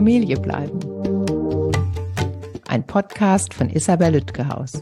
Familie bleiben. Ein Podcast von Isabel Lütgehaus.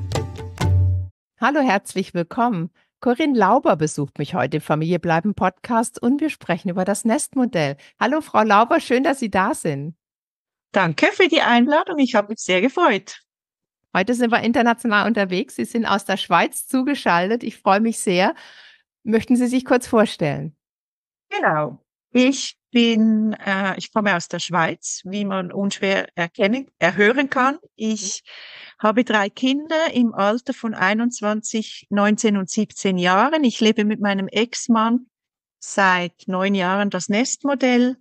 Hallo, herzlich willkommen. Corinne Lauber besucht mich heute im Familie bleiben Podcast und wir sprechen über das Nestmodell. Hallo, Frau Lauber, schön, dass Sie da sind. Danke für die Einladung, ich habe mich sehr gefreut. Heute sind wir international unterwegs. Sie sind aus der Schweiz zugeschaltet. Ich freue mich sehr. Möchten Sie sich kurz vorstellen? Genau. Ich komme aus der Schweiz, wie man unschwer erhören kann. Ich habe 3 Kinder im Alter von 21, 19 und 17 Jahren. Ich lebe mit meinem Ex-Mann seit 9 Jahren das Nestmodell.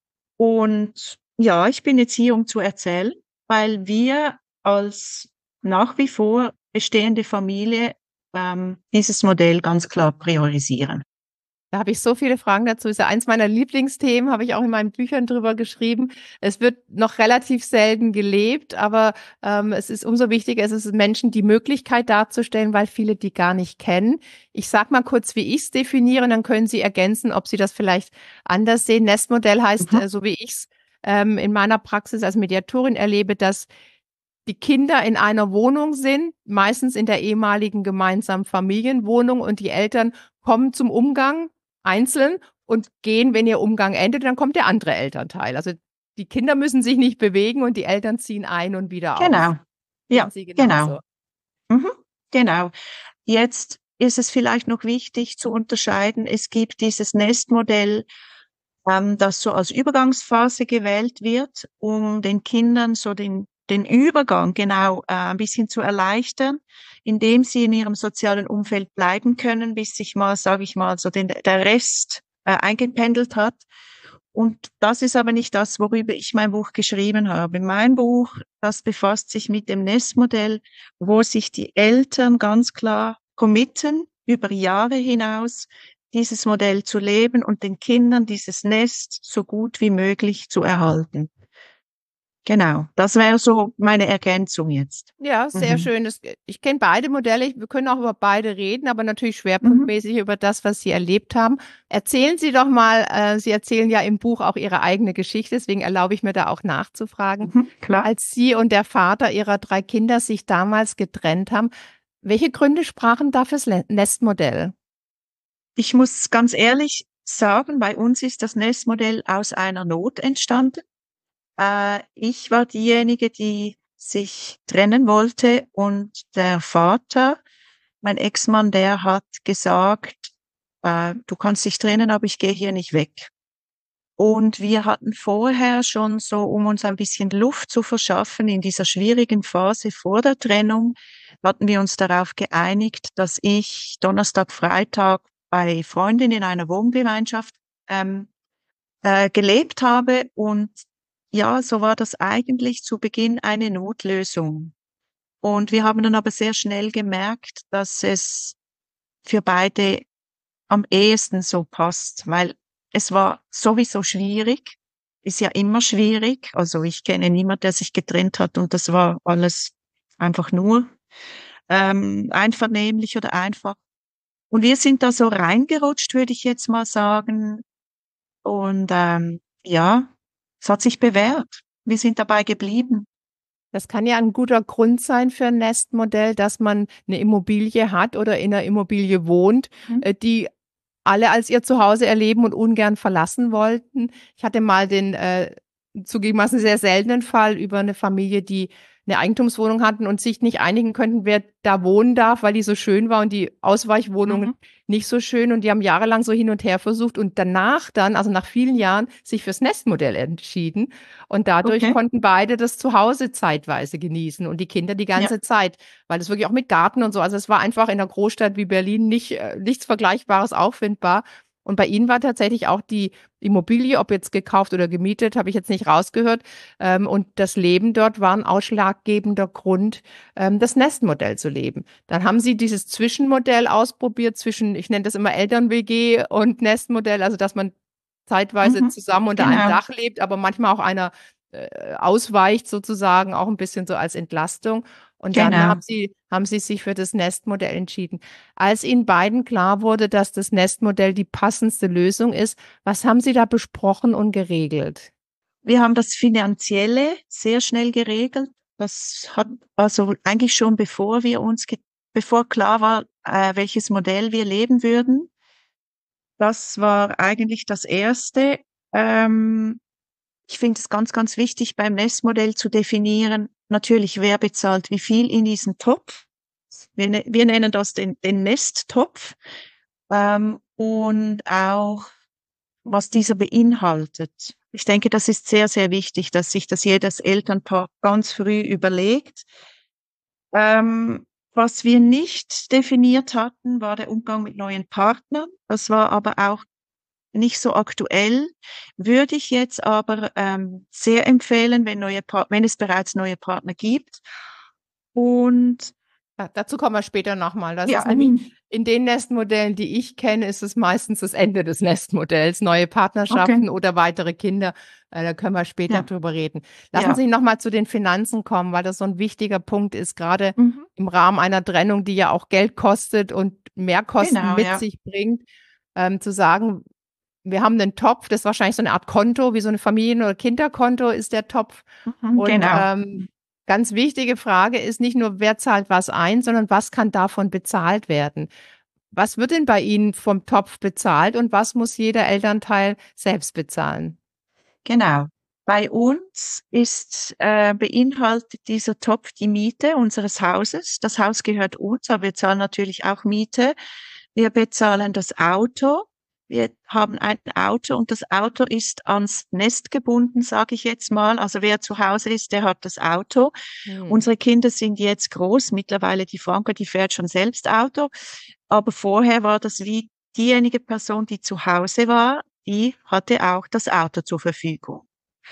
Und ja, ich bin jetzt hier, um zu erzählen, weil wir als nach wie vor bestehende Familie dieses Modell ganz klar priorisieren. Da habe ich so viele Fragen dazu. Ist ja eins meiner Lieblingsthemen, habe ich auch in meinen Büchern drüber geschrieben. Es wird noch relativ selten gelebt, aber es ist umso wichtiger, es ist Menschen die Möglichkeit darzustellen, weil viele die gar nicht kennen. Ich sage mal kurz, wie ich es definiere, und dann können Sie ergänzen, ob Sie das vielleicht anders sehen. Nestmodell heißt, so wie ich es in meiner Praxis als Mediatorin erlebe, dass die Kinder in einer Wohnung sind, meistens in der ehemaligen gemeinsamen Familienwohnung, und die Eltern kommen zum Umgang einzeln und gehen, wenn ihr Umgang endet, dann kommt der andere Elternteil. Also die Kinder müssen sich nicht bewegen und die Eltern ziehen ein und wieder aus. Genau, ja, genau. Genau. Jetzt ist es vielleicht noch wichtig zu unterscheiden, es gibt dieses Nestmodell, das so als Übergangsphase gewählt wird, um den Kindern so den Übergang genau ein bisschen zu erleichtern, indem sie in ihrem sozialen Umfeld bleiben können, bis sich mal, sage ich mal, so der Rest eingependelt hat. Und das ist aber nicht das, worüber ich mein Buch geschrieben habe. Mein Buch, das befasst sich mit dem Nestmodell, wo sich die Eltern ganz klar committen, über Jahre hinaus dieses Modell zu leben und den Kindern dieses Nest so gut wie möglich zu erhalten. Genau, das wäre so meine Ergänzung jetzt. Ja, sehr schön. Ich kenne beide Modelle. Wir können auch über beide reden, aber natürlich schwerpunktmäßig über das, was Sie erlebt haben. Erzählen Sie doch mal, Sie erzählen ja im Buch auch Ihre eigene Geschichte, deswegen erlaube ich mir da auch nachzufragen. Klar. Als Sie und der Vater Ihrer 3 Kinder sich damals getrennt haben, welche Gründe sprachen da fürs Nestmodell? Ich muss ganz ehrlich sagen, bei uns ist das Nestmodell aus einer Not entstanden. Ich war diejenige, die sich trennen wollte, und der Vater, mein Ex-Mann, der hat gesagt, du kannst dich trennen, aber ich gehe hier nicht weg. Und wir hatten vorher schon so, um uns ein bisschen Luft zu verschaffen in dieser schwierigen Phase vor der Trennung, hatten wir uns darauf geeinigt, dass ich Donnerstag, Freitag bei Freundinnen in einer Wohngemeinschaft gelebt habe, und ja, so war das eigentlich zu Beginn eine Notlösung. Und wir haben dann aber sehr schnell gemerkt, dass es für beide am ehesten so passt, weil es war sowieso schwierig, ist ja immer schwierig. Also ich kenne niemanden, der sich getrennt hat und das war alles einfach nur einvernehmlich oder einfach. Und wir sind da so reingerutscht, würde ich jetzt mal sagen. Und ja, es hat sich bewährt. Wir sind dabei geblieben. Das kann ja ein guter Grund sein für ein Nestmodell, dass man eine Immobilie hat oder in einer Immobilie wohnt, die alle als ihr Zuhause erleben und ungern verlassen wollten. Ich hatte mal den zugegebenermaßen sehr seltenen Fall über eine Familie, die eine Eigentumswohnung hatten und sich nicht einigen könnten, wer da wohnen darf, weil die so schön war und die Ausweichwohnungen nicht so schön, und die haben jahrelang so hin und her versucht und danach dann, also nach vielen Jahren, sich fürs Nestmodell entschieden, und dadurch konnten beide das Zuhause zeitweise genießen und die Kinder die ganze Zeit, weil es wirklich auch mit Garten und so, also es war einfach in einer Großstadt wie Berlin nichts Vergleichbares auffindbar. Und bei Ihnen war tatsächlich auch die Immobilie, ob jetzt gekauft oder gemietet, habe ich jetzt nicht rausgehört. Und das Leben dort war ein ausschlaggebender Grund, das Nestmodell zu leben. Dann haben Sie dieses Zwischenmodell ausprobiert zwischen, ich nenne das immer Eltern-WG und Nestmodell, also dass man zeitweise zusammen unter einem Dach lebt, aber manchmal auch einer ausweicht sozusagen, auch ein bisschen so als Entlastung. Und dann haben sie sich für das Nestmodell entschieden. Als Ihnen beiden klar wurde, dass das Nestmodell die passendste Lösung ist, was haben Sie da besprochen und geregelt? Wir haben das Finanzielle sehr schnell geregelt. Das hat also eigentlich schon bevor klar war, welches Modell wir leben würden. Das war eigentlich das Erste. Ich finde es ganz, ganz wichtig, beim Nestmodell zu definieren, natürlich, wer bezahlt wie viel in diesen Topf. Wir nennen das den Nesttopf. Und auch, was dieser beinhaltet. Ich denke, das ist sehr, sehr wichtig, dass sich das jedes Elternpaar ganz früh überlegt. Was wir nicht definiert hatten, war der Umgang mit neuen Partnern. Das war aber auch nicht so aktuell. Würde ich jetzt aber sehr empfehlen, wenn es bereits neue Partner gibt. Und ja, dazu kommen wir später nochmal. Das ja, ist nämlich in den Nestmodellen, die ich kenne, ist es meistens das Ende des Nestmodells, neue Partnerschaften oder weitere Kinder. Da können wir später drüber reden. Lassen Sie nochmal zu den Finanzen kommen, weil das so ein wichtiger Punkt ist, gerade im Rahmen einer Trennung, die ja auch Geld kostet und Mehrkosten mit sich bringt, zu sagen, wir haben einen Topf, das ist wahrscheinlich so eine Art Konto, wie so ein Familien- oder Kinderkonto ist der Topf. Und ganz wichtige Frage ist nicht nur, wer zahlt was ein, sondern was kann davon bezahlt werden? Was wird denn bei Ihnen vom Topf bezahlt und was muss jeder Elternteil selbst bezahlen? Genau. Bei uns beinhaltet dieser Topf die Miete unseres Hauses. Das Haus gehört uns, aber wir zahlen natürlich auch Miete. Wir bezahlen das Auto. Wir haben ein Auto und das Auto ist ans Nest gebunden, sage ich jetzt mal. Also wer zu Hause ist, der hat das Auto. Unsere Kinder sind jetzt groß. Mittlerweile die Franka, die fährt schon selbst Auto. Aber vorher war das wie diejenige Person, die zu Hause war, die hatte auch das Auto zur Verfügung.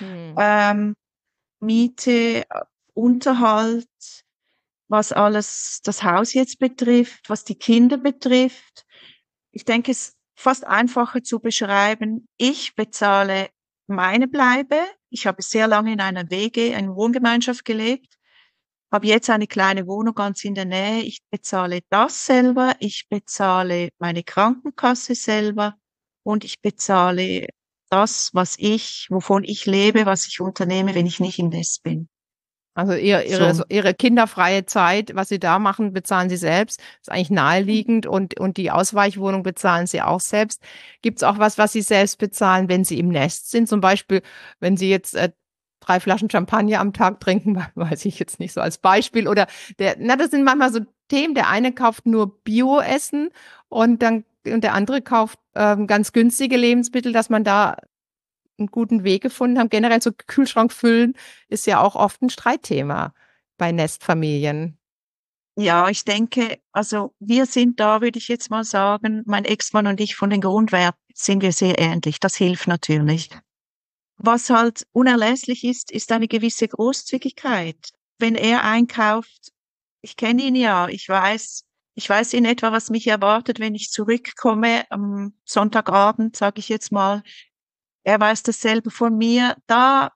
Miete, Unterhalt, was alles das Haus jetzt betrifft, was die Kinder betrifft. Ich denke, es ist fast einfacher zu beschreiben. Ich bezahle meine Bleibe. Ich habe sehr lange in einer WG, einer Wohngemeinschaft gelebt, habe jetzt eine kleine Wohnung ganz in der Nähe. Ich bezahle das selber. Ich bezahle meine Krankenkasse selber und ich bezahle das, wovon ich lebe, was ich unternehme, wenn ich nicht im Nest bin. Also ihre kinderfreie Zeit, was Sie da machen, bezahlen Sie selbst. Ist eigentlich naheliegend und die Ausweichwohnung bezahlen Sie auch selbst. Gibt es auch was Sie selbst bezahlen, wenn Sie im Nest sind? Zum Beispiel, wenn Sie jetzt 3 Flaschen Champagner am Tag trinken, weiß ich jetzt nicht so als Beispiel. Oder das sind manchmal so Themen. Der eine kauft nur Bio-Essen und der andere kauft ganz günstige Lebensmittel, dass man da einen guten Weg gefunden haben. Generell so Kühlschrank füllen ist ja auch oft ein Streitthema bei Nestfamilien. Ja, ich denke, also wir sind da, würde ich jetzt mal sagen, mein Ex-Mann und ich, von den Grundwerten sind wir sehr ähnlich. Das hilft natürlich. Was halt unerlässlich ist, ist eine gewisse Großzügigkeit. Wenn er einkauft, ich kenne ihn ja, ich weiß in etwa, was mich erwartet, wenn ich zurückkomme am Sonntagabend, sage ich jetzt mal. Er weiß dasselbe von mir. Da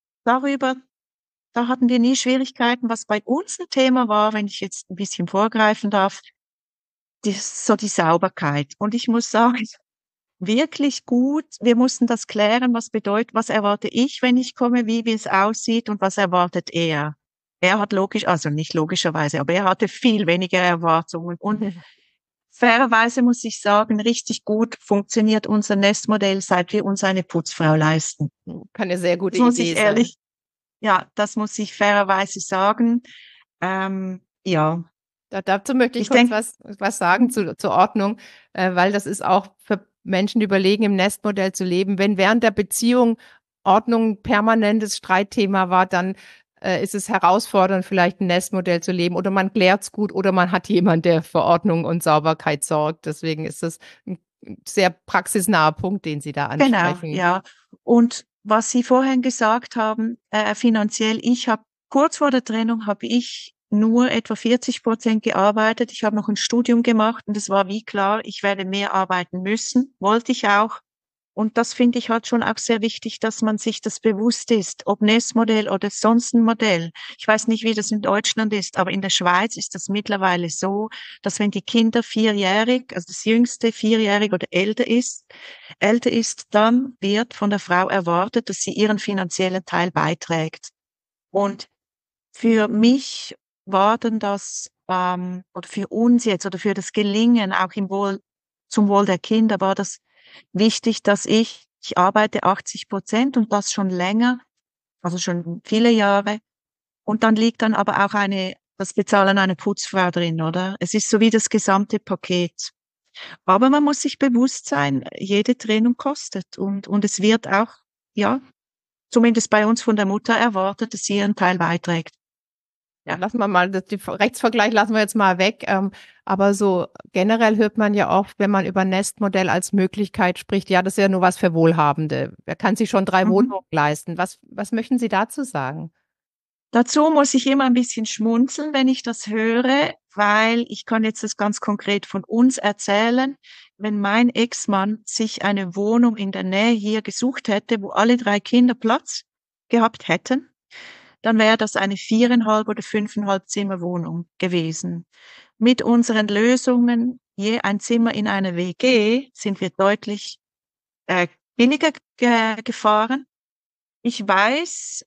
hatten wir nie Schwierigkeiten. Was bei uns ein Thema war, wenn ich jetzt ein bisschen vorgreifen darf, die Sauberkeit. Und ich muss sagen, wirklich gut. Wir mussten das klären, was erwarte ich, wenn ich komme, wie es aussieht und was erwartet er. Er hat also nicht logischerweise, aber er hatte viel weniger Erwartungen. Und fairerweise muss ich sagen, richtig gut funktioniert unser Nestmodell, seit wir uns eine Putzfrau leisten. Kann eine sehr gute Idee sein. Ja, das muss ich fairerweise sagen. Ja. Dazu möchte ich kurz was sagen zur Ordnung, weil das ist auch für Menschen, die überlegen, im Nestmodell zu leben. Wenn während der Beziehung Ordnung ein permanentes Streitthema war, dann ist es herausfordernd, vielleicht ein Nestmodell zu leben oder man klärt's gut oder man hat jemanden, der für Ordnung und Sauberkeit sorgt. Deswegen ist das ein sehr praxisnaher Punkt, den Sie da ansprechen. Genau, ja. Und was Sie vorhin gesagt haben, finanziell, kurz vor der Trennung habe ich nur etwa 40% gearbeitet. Ich habe noch ein Studium gemacht und es war wie klar, ich werde mehr arbeiten müssen. Wollte ich auch. Und das finde ich halt schon auch sehr wichtig, dass man sich das bewusst ist, ob Nestmodell oder sonst ein Modell. Ich weiß nicht, wie das in Deutschland ist, aber in der Schweiz ist das mittlerweile so, dass wenn die Kinder 4-jährig, also das jüngste 4-jährig oder älter ist, dann wird von der Frau erwartet, dass sie ihren finanziellen Teil beiträgt. Und für mich war denn das, oder für uns jetzt, oder für das Gelingen, auch zum Wohl der Kinder, war das wichtig, dass ich arbeite 80% und das schon länger, also schon viele Jahre. Und dann liegt dann aber auch das Bezahlen einer Putzfrau drin, oder? Es ist so wie das gesamte Paket. Aber man muss sich bewusst sein, jede Trennung kostet und es wird auch, ja, zumindest bei uns von der Mutter erwartet, dass sie ihren Teil beiträgt. Ja, lassen wir mal, den Rechtsvergleich lassen wir jetzt mal weg. Aber so generell hört man ja oft, wenn man über Nestmodell als Möglichkeit spricht, ja, das ist ja nur was für Wohlhabende. Wer kann sich schon 3 Wohnungen leisten? Was möchten Sie dazu sagen? Dazu muss ich immer ein bisschen schmunzeln, wenn ich das höre, weil ich kann jetzt das ganz konkret von uns erzählen. Wenn mein Ex-Mann sich eine Wohnung in der Nähe hier gesucht hätte, wo alle 3 Kinder Platz gehabt hätten, dann wäre das eine 4,5 oder 5,5 Zimmer-Wohnung gewesen. Mit unseren Lösungen, je ein Zimmer in einer WG, sind wir deutlich billiger gefahren. Ich weiß,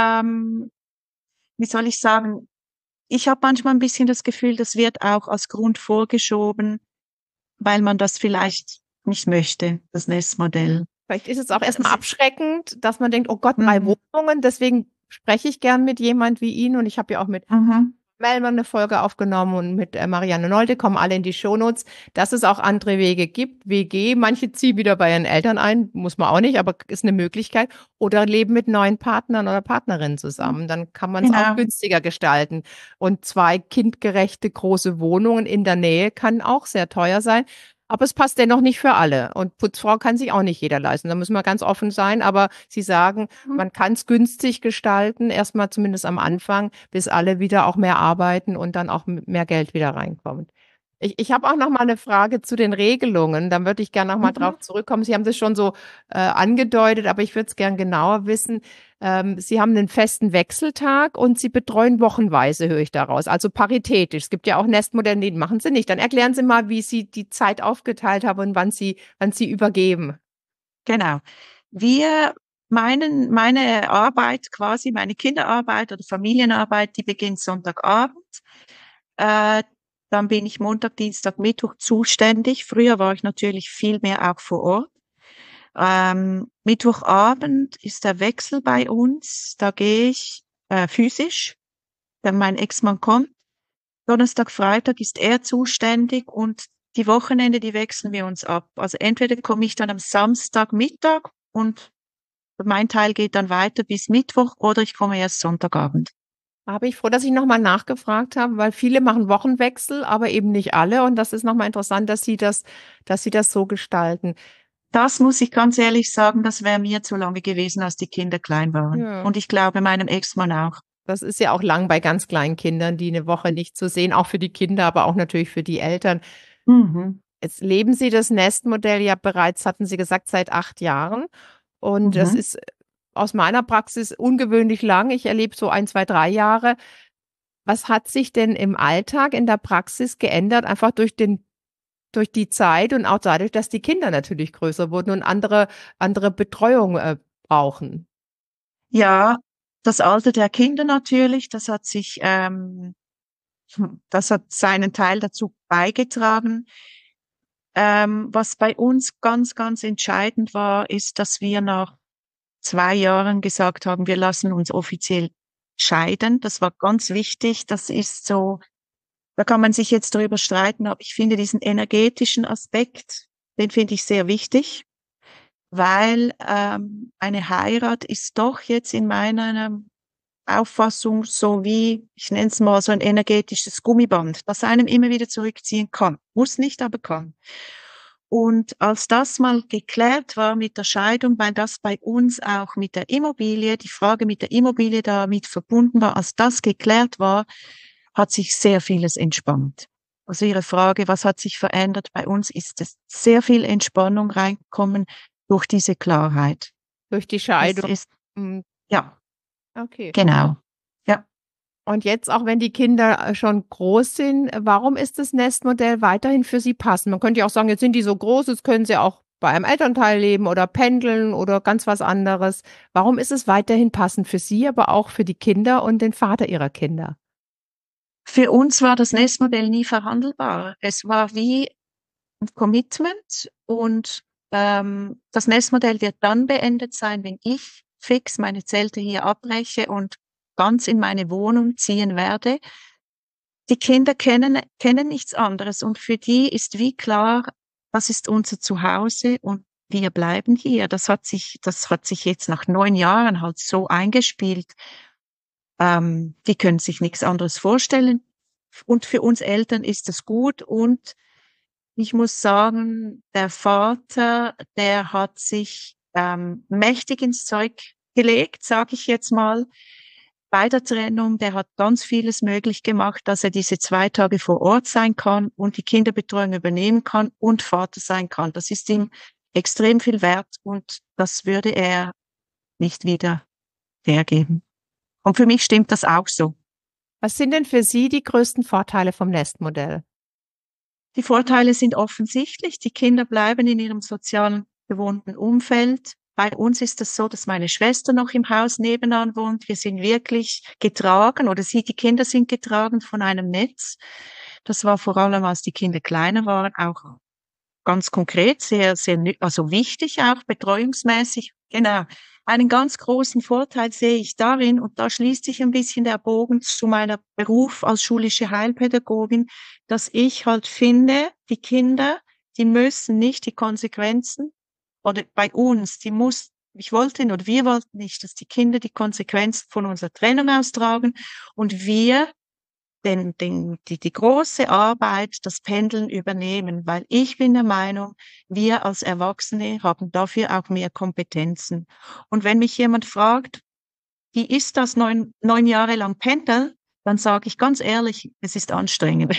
wie soll ich sagen, ich habe manchmal ein bisschen das Gefühl, das wird auch als Grund vorgeschoben, weil man das vielleicht nicht möchte, das Nestmodell. Vielleicht ist es auch erstmal abschreckend, dass man denkt, oh Gott, 3 Wohnungen, deswegen spreche ich gern mit jemand wie Ihnen und ich habe ja auch mit Melman eine Folge aufgenommen und mit Marianne Nolde, kommen alle in die Shownotes, dass es auch andere Wege gibt. WG, manche ziehen wieder bei ihren Eltern ein, muss man auch nicht, aber ist eine Möglichkeit. Oder leben mit neuen Partnern oder Partnerinnen zusammen. Dann kann man es auch günstiger gestalten. Und 2 kindgerechte große Wohnungen in der Nähe kann auch sehr teuer sein. Aber es passt dennoch nicht für alle. Und Putzfrau kann sich auch nicht jeder leisten. Da müssen wir ganz offen sein. Aber Sie sagen, man kann es günstig gestalten, erstmal zumindest am Anfang, bis alle wieder auch mehr arbeiten und dann auch mehr Geld wieder reinkommt. Ich habe auch noch mal eine Frage zu den Regelungen. Dann würde ich gerne noch mal drauf zurückkommen. Sie haben das schon so angedeutet, aber ich würde es gern genauer wissen. Sie haben einen festen Wechseltag und Sie betreuen wochenweise, höre ich daraus. Also paritätisch. Es gibt ja auch Nestmodelle, die machen Sie nicht. Dann erklären Sie mal, wie Sie die Zeit aufgeteilt haben und wann Sie übergeben. Genau. Meine Arbeit quasi, meine Kinderarbeit oder Familienarbeit, die beginnt Sonntagabend. Dann bin ich Montag, Dienstag, Mittwoch zuständig. Früher war ich natürlich viel mehr auch vor Ort. Mittwochabend ist der Wechsel bei uns. Da gehe ich physisch, wenn mein Ex-Mann kommt. Donnerstag, Freitag ist er zuständig und die Wochenende, die wechseln wir uns ab. Also entweder komme ich dann am Samstagmittag und mein Teil geht dann weiter bis Mittwoch oder ich komme erst Sonntagabend. Da bin ich froh, dass ich nochmal nachgefragt habe, weil viele machen Wochenwechsel, aber eben nicht alle. Und das ist nochmal interessant, dass Sie das so gestalten. Das muss ich ganz ehrlich sagen, das wäre mir zu lange gewesen, als die Kinder klein waren. Ja. Und ich glaube, meinem Ex-Mann auch. Das ist ja auch lang bei ganz kleinen Kindern, die eine Woche nicht zu sehen, auch für die Kinder, aber auch natürlich für die Eltern. Jetzt leben Sie das Nestmodell ja bereits, hatten Sie gesagt, seit 8 Jahren. Und das ist aus meiner Praxis ungewöhnlich lang. Ich erlebe so 1, 2, 3 Jahre. Was hat sich denn im Alltag, in der Praxis geändert, einfach durch die Zeit und auch dadurch, dass die Kinder natürlich größer wurden und andere Betreuung brauchen? Ja, das Alter der Kinder natürlich, das hat seinen Teil dazu beigetragen. Was bei uns ganz, ganz entscheidend war, ist, dass wir nach 2 Jahren gesagt haben, wir lassen uns offiziell scheiden. Das war ganz wichtig. Das ist so, da kann man sich jetzt darüber streiten, aber ich finde diesen energetischen Aspekt, den finde ich sehr wichtig, weil eine Heirat ist doch jetzt in meiner Auffassung so wie, ich nenne es mal so ein energetisches Gummiband, das einem immer wieder zurückziehen kann. Muss nicht, aber kann. Und als das mal geklärt war mit der Scheidung, weil das bei uns auch mit der Immobilie, die Frage mit der Immobilie damit verbunden war, als das geklärt war, hat sich sehr vieles entspannt. Also Ihre Frage, was hat sich verändert? Bei uns ist es sehr viel Entspannung reingekommen durch diese Klarheit. Durch die Scheidung. Ja. Okay. Genau. Ja. Und jetzt, auch wenn die Kinder schon groß sind, warum ist das Nestmodell weiterhin für Sie passend? Man könnte ja auch sagen, jetzt sind die so groß, jetzt können sie auch bei einem Elternteil leben oder pendeln oder ganz was anderes. Warum ist es weiterhin passend für Sie, aber auch für die Kinder und den Vater Ihrer Kinder? Für uns war das Nestmodell nie verhandelbar. Es war wie ein Commitment und das Nestmodell wird dann beendet sein, wenn ich fix meine Zelte hier abbreche und ganz in meine Wohnung ziehen werde. Die Kinder kennen nichts anderes und für die ist wie klar, das ist unser Zuhause und wir bleiben hier. Das hat sich jetzt nach 9 Jahren halt so eingespielt. Die können sich nichts anderes vorstellen. Und für uns Eltern ist es gut. Und ich muss sagen, der Vater, der hat sich mächtig ins Zeug gelegt, sage ich jetzt mal. Bei der Trennung, der hat ganz vieles möglich gemacht, dass er diese 2 Tage vor Ort sein kann und die Kinderbetreuung übernehmen kann und Vater sein kann. Das ist ihm extrem viel wert und das würde er nicht wieder hergeben. Und für mich stimmt das auch so. Was sind denn für Sie die größten Vorteile vom Nestmodell? Die Vorteile sind offensichtlich. Die Kinder bleiben in ihrem sozialen gewohnten Umfeld. Bei uns ist es so, dass meine Schwester noch im Haus nebenan wohnt. Wir sind wirklich getragen oder die Kinder sind getragen von einem Netz. Das war vor allem, als die Kinder kleiner waren, auch ganz konkret, sehr, sehr, also wichtig auch, betreuungsmäßig. Genau. Einen ganz großen Vorteil sehe ich darin, und da schließt sich ein bisschen der Bogen zu meiner Beruf als schulische Heilpädagogin, dass ich halt finde, die Kinder, die müssen nicht die Konsequenzen, oder bei uns, wir wollten nicht, dass die Kinder die Konsequenzen von unserer Trennung austragen und wir die große Arbeit, das Pendeln übernehmen, weil ich bin der Meinung, wir als Erwachsene haben dafür auch mehr Kompetenzen. Und wenn mich jemand fragt, wie ist das 9 Jahre lang pendeln, dann sage ich ganz ehrlich, es ist anstrengend.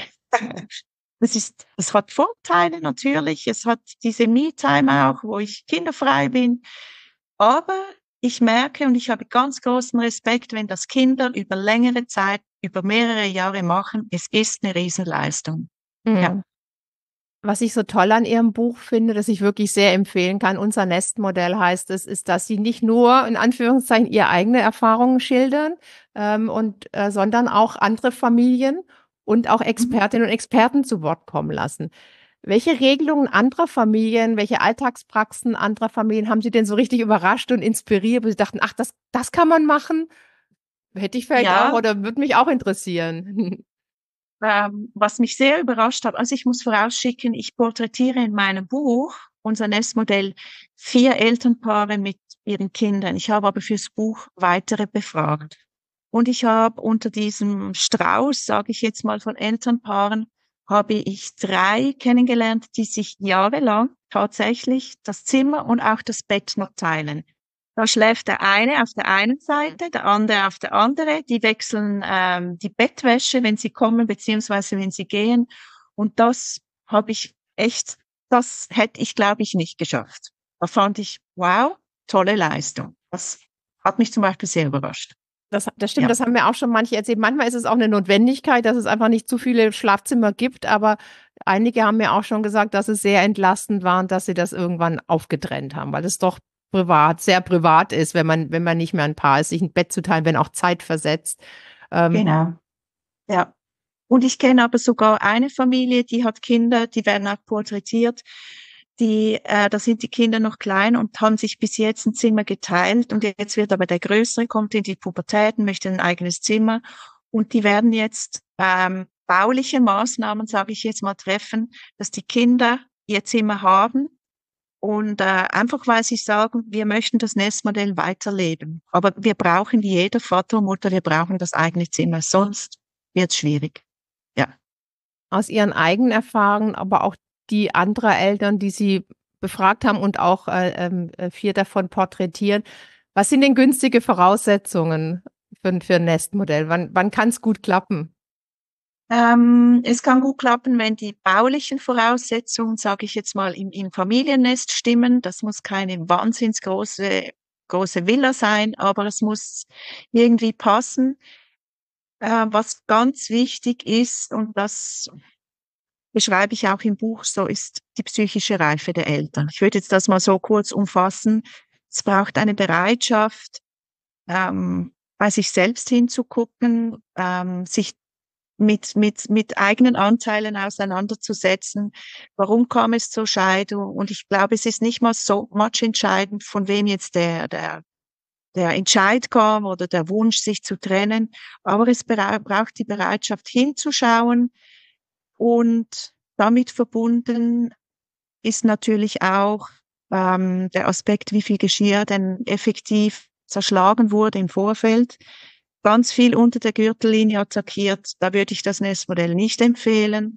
Es hat Vorteile natürlich, es hat diese Me-Time auch, wo ich kinderfrei bin, aber ich merke und ich habe ganz großen Respekt, wenn das Kinder über längere Zeit, über mehrere Jahre machen. Es ist eine Riesenleistung. Mhm. Ja. Was ich so toll an Ihrem Buch finde, das ich wirklich sehr empfehlen kann, unser Nestmodell heißt es, ist, dass Sie nicht nur in Anführungszeichen Ihre eigene Erfahrungen schildern, sondern auch andere Familien und auch Expertinnen und Experten zu Wort kommen lassen. Welche Regelungen anderer Familien, welche Alltagspraxen anderer Familien haben Sie denn so richtig überrascht und inspiriert, wo Sie dachten, ach, das kann man machen? Hätte ich vielleicht auch oder würde mich auch interessieren. Was mich sehr überrascht hat, also ich muss vorausschicken, ich porträtiere in meinem Buch, unser Nestmodell, 4 Elternpaare mit ihren Kindern. Ich habe aber fürs Buch weitere befragt. Und ich habe unter diesem Strauß, sage ich jetzt mal, von Elternpaaren, habe ich 3 kennengelernt, die sich jahrelang tatsächlich das Zimmer und auch das Bett noch teilen. Da schläft der eine auf der einen Seite, der andere auf der anderen. Die wechseln die Bettwäsche, wenn sie kommen, beziehungsweise wenn sie gehen. Und das hätte ich, glaube ich, nicht geschafft. Da fand ich, wow, tolle Leistung. Das hat mich zum Beispiel sehr überrascht. Das stimmt, das haben mir auch schon manche erzählt. Manchmal ist es auch eine Notwendigkeit, dass es einfach nicht zu viele Schlafzimmer gibt, aber einige haben mir auch schon gesagt, dass es sehr entlastend war und dass sie das irgendwann aufgetrennt haben, weil es doch sehr privat ist, wenn man nicht mehr ein Paar ist, sich ein Bett zu teilen, wenn auch zeitversetzt. Genau. Ja. Und ich kenne aber sogar eine Familie, die hat Kinder, die werden auch porträtiert. Da sind die Kinder noch klein und haben sich bis jetzt ein Zimmer geteilt. Und jetzt wird aber der Größere, kommt in die Pubertät und möchte ein eigenes Zimmer. Und die werden jetzt bauliche Maßnahmen, sage ich jetzt mal, treffen, dass die Kinder ihr Zimmer haben. Und einfach, weil sie sagen, wir möchten das Nestmodell weiterleben. Aber wir brauchen, wie jeder Vater und Mutter, wir brauchen das eigene Zimmer. Sonst wird es schwierig. Ja. Aus Ihren eigenen Erfahrungen, aber auch die anderer Eltern, die Sie befragt haben und auch 4 davon porträtieren. Was sind denn günstige Voraussetzungen für ein Nestmodell? Wann kann es gut klappen? Es kann gut klappen, wenn die baulichen Voraussetzungen, sage ich jetzt mal, im Familiennest stimmen. Das muss keine große Villa sein, aber es muss irgendwie passen. Was ganz wichtig ist, und das beschreibe ich auch im Buch, so ist die psychische Reife der Eltern. Ich würde jetzt das mal so kurz umfassen. Es braucht eine Bereitschaft, bei sich selbst hinzugucken, sich mit eigenen Anteilen auseinanderzusetzen. Warum kam es zur Scheidung? Und ich glaube, es ist nicht mal so much entscheidend, von wem jetzt der Entscheid kam oder der Wunsch, sich zu trennen. Aber es braucht die Bereitschaft hinzuschauen, und damit verbunden ist natürlich auch der Aspekt, wie viel Geschirr denn effektiv zerschlagen wurde im Vorfeld. Ganz viel unter der Gürtellinie attackiert, da würde ich das Nestmodell nicht empfehlen.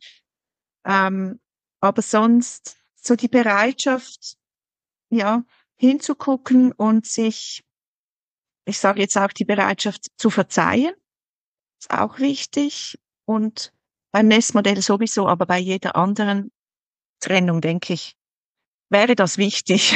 Aber sonst so die Bereitschaft, ja, hinzugucken und sich, ich sage jetzt auch die Bereitschaft zu verzeihen, ist auch wichtig. Und beim Nestmodell sowieso, aber bei jeder anderen Trennung, denke ich, wäre das wichtig.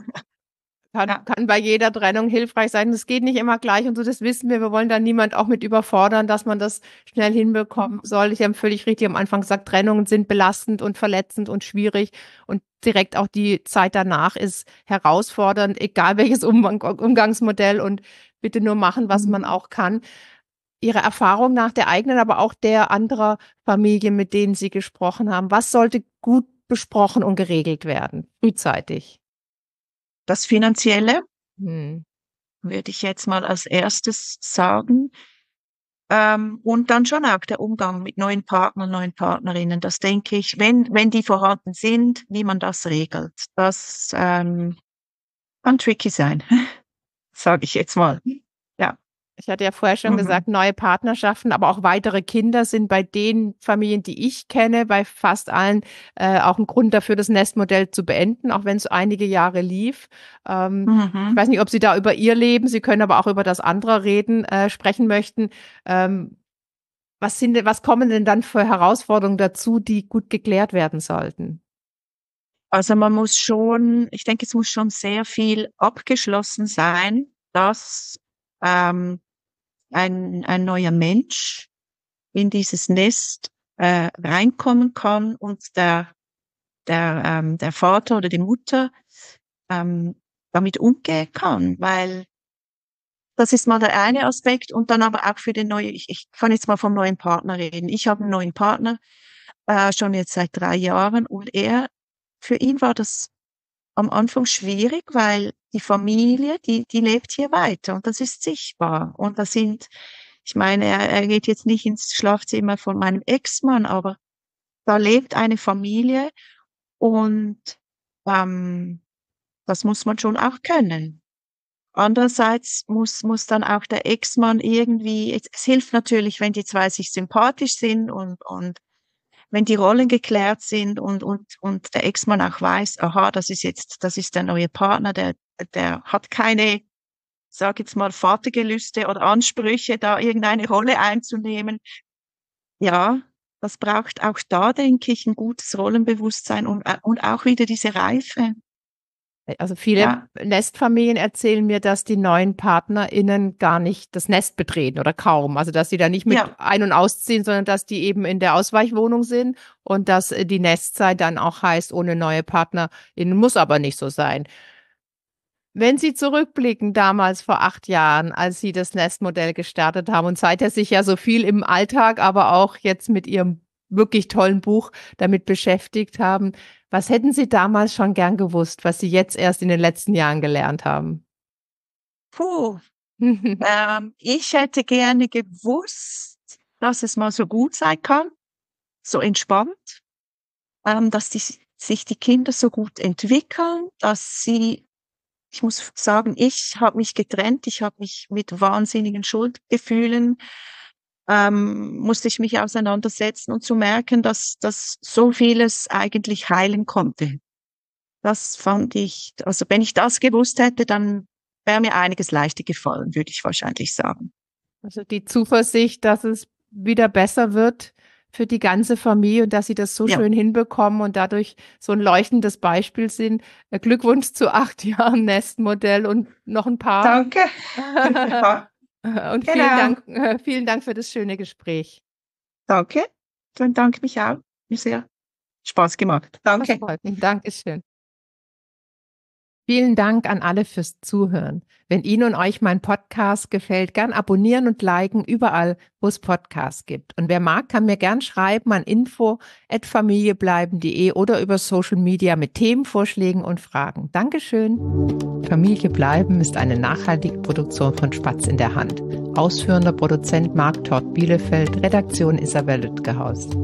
Kann bei jeder Trennung hilfreich sein. Das geht nicht immer gleich und so, das wissen wir. Wir wollen da niemand auch mit überfordern, dass man das schnell hinbekommen soll. Ich habe völlig richtig am Anfang gesagt, Trennungen sind belastend und verletzend und schwierig und direkt auch die Zeit danach ist herausfordernd, egal welches Umgangsmodell, und bitte nur machen, was man auch kann. Ihre Erfahrung nach der eigenen, aber auch der anderer Familie, mit denen Sie gesprochen haben, was sollte gut besprochen und geregelt werden, frühzeitig? Das Finanzielle würde ich jetzt mal als erstes sagen. Und dann schon auch der Umgang mit neuen Partnern, neuen Partnerinnen. Das denke ich, wenn die vorhanden sind, wie man das regelt. Das kann tricky sein, sage ich jetzt mal. Ja. Ich hatte ja vorher schon gesagt, neue Partnerschaften, aber auch weitere Kinder sind bei den Familien, die ich kenne, bei fast allen auch ein Grund dafür, das Nestmodell zu beenden, auch wenn es einige Jahre lief. Ich weiß nicht, ob Sie da über Ihr Leben, Sie können aber auch über das andere reden, sprechen möchten. Was kommen denn dann für Herausforderungen dazu, die gut geklärt werden sollten? Also ich denke, es muss schon sehr viel abgeschlossen sein, dass ein neuer Mensch in dieses Nest reinkommen kann und der Vater oder die Mutter damit umgehen kann, weil das ist mal der eine Aspekt, und dann aber auch für den neuen, ich kann jetzt mal vom neuen Partner reden. Ich habe einen neuen Partner, schon jetzt seit 3 Jahren, und für ihn war das am Anfang schwierig, weil die Familie, die lebt hier weiter und das ist sichtbar. Und ich meine, er geht jetzt nicht ins Schlafzimmer von meinem Ex-Mann, aber da lebt eine Familie, und das muss man schon auch können. Andererseits muss dann auch der Ex-Mann irgendwie, es hilft natürlich, wenn die zwei sich sympathisch sind und wenn die Rollen geklärt sind und der Ex-Mann auch weiß, aha, das ist der neue Partner, der hat keine, sag jetzt mal, Vatergelüste oder Ansprüche, da irgendeine Rolle einzunehmen. Ja, das braucht auch da, denke ich, ein gutes Rollenbewusstsein und auch wieder diese Reife. Also viele Nestfamilien erzählen mir, dass die neuen PartnerInnen gar nicht das Nest betreten oder kaum. Also dass sie da nicht mit ein- und ausziehen, sondern dass die eben in der Ausweichwohnung sind und dass die Nestzeit dann auch heißt, ohne neue PartnerInnen, muss aber nicht so sein. Wenn Sie zurückblicken, damals vor 8 Jahren, als Sie das Nestmodell gestartet haben und seither sich ja so viel im Alltag, aber auch jetzt mit Ihrem wirklich tollen Buch damit beschäftigt haben, was hätten Sie damals schon gern gewusst, was Sie jetzt erst in den letzten Jahren gelernt haben? Ich hätte gerne gewusst, dass es mal so gut sein kann, so entspannt, dass sich die Kinder so gut entwickeln, ich muss sagen, ich habe mich getrennt, ich habe mich mit wahnsinnigen Schuldgefühlen, musste ich mich auseinandersetzen und zu merken, dass so vieles eigentlich heilen konnte. Das fand ich, also wenn ich das gewusst hätte, dann wäre mir einiges leichter gefallen, würde ich wahrscheinlich sagen. Also die Zuversicht, dass es wieder besser wird, für die ganze Familie und dass Sie das so schön hinbekommen und dadurch so ein leuchtendes Beispiel sind. Glückwunsch zu 8 Jahren Nestmodell und noch ein paar. Danke. Und vielen Dank für das schöne Gespräch. Danke. Dann danke mich auch. Mir sehr Spaß gemacht. Danke. Das freut mich. Dankeschön. Vielen Dank an alle fürs Zuhören. Wenn Ihnen und euch mein Podcast gefällt, gern abonnieren und liken überall, wo es Podcasts gibt. Und wer mag, kann mir gern schreiben an info@familiebleiben.de oder über Social Media mit Themenvorschlägen und Fragen. Dankeschön. Familie bleiben ist eine nachhaltige Produktion von Spatz in der Hand. Ausführender Produzent Marc Tort Bielefeld, Redaktion Isabel Lütgehaus.